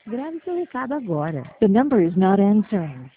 Grave seu recado agora. The number is not answering.